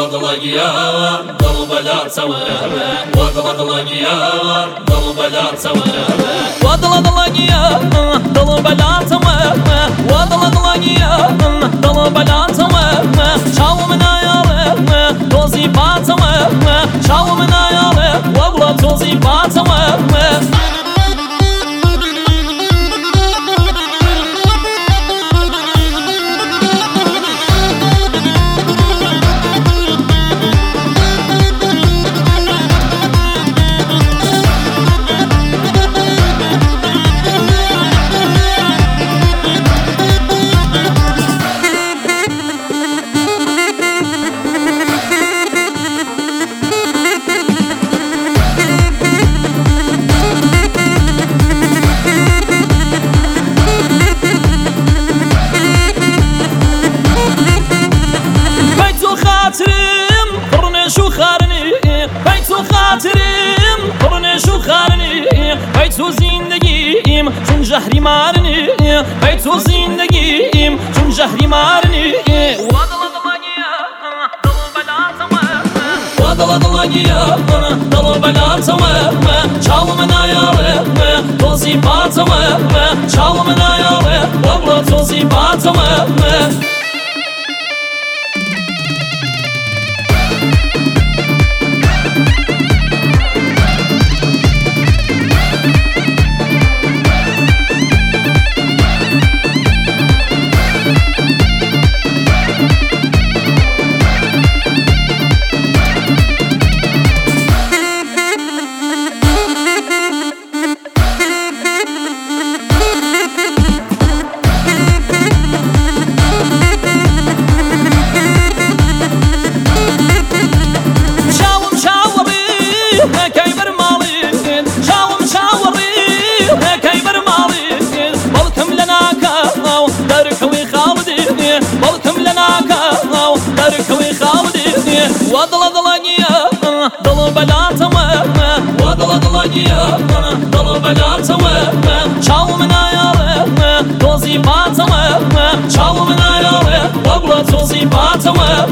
ضلقيار ضل بلا سوا وضلقيار ضل بلا سوا وضلقيار ضل بلا سوا وضلقيار ضل بلا سوا شاو من عياله توزي بات سوا شاو من عياله وبلا توزي بات سوا قرنشو خارني بيتو زندگیم چون جهری مارنی بيتو زندگیم چون جهری مارنی وضلقيار ضل بلا سوا شاو من عياله توزي بات سوا شاو من عياله وبلا توزي بات سوا وضلقيار ضل بلا سوا وضلقيار ضل بلا سوا شاو من عياله توزي بات سوا شاو من عياله وبلا توزي بات سوا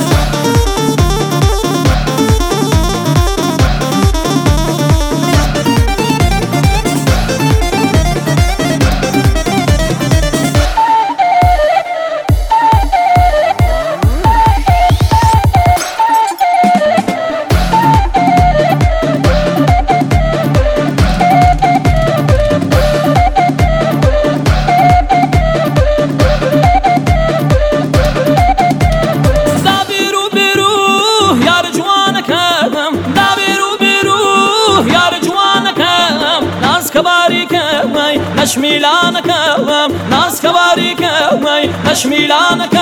نشميلانك ناس كباريك نشميلانك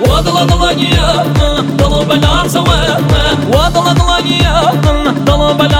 وضلقيار ضل بلا سوا وضلقيار ضل بلا